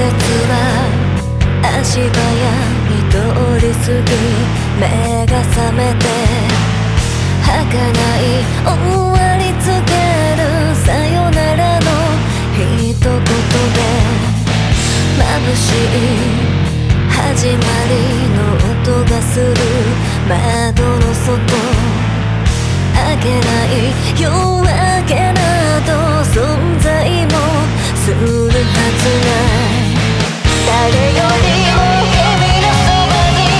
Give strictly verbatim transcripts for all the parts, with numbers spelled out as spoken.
は足早に通り過ぎ、目が覚めて儚い終わりつけるさよならの一言で眩しい始まりの音がする。窓の外明けない夜明けなど存在もするはずない。誰よりも君のそばに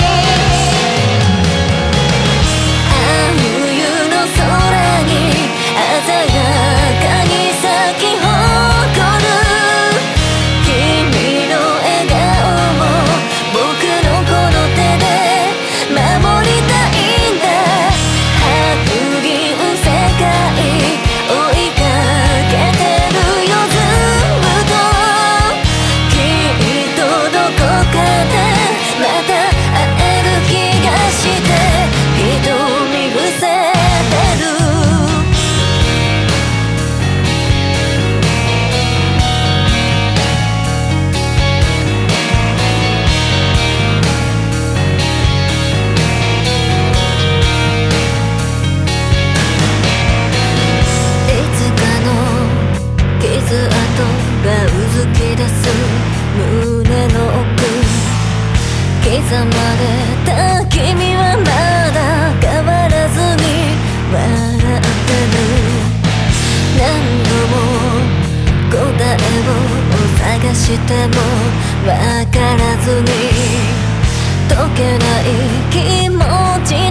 あの冬の空に鮮やかに咲き誇る君の笑顔も僕のこの手で守りたいんだ。白銀世界追いかけてるよずっと。きっとどこかでまた会える気がして瞳伏せてる。いつかの傷跡がうずき出す胸の奥、刻まれた君はまだ変わらずに笑ってる。何度も答えを探してもわからずに解けない気持ち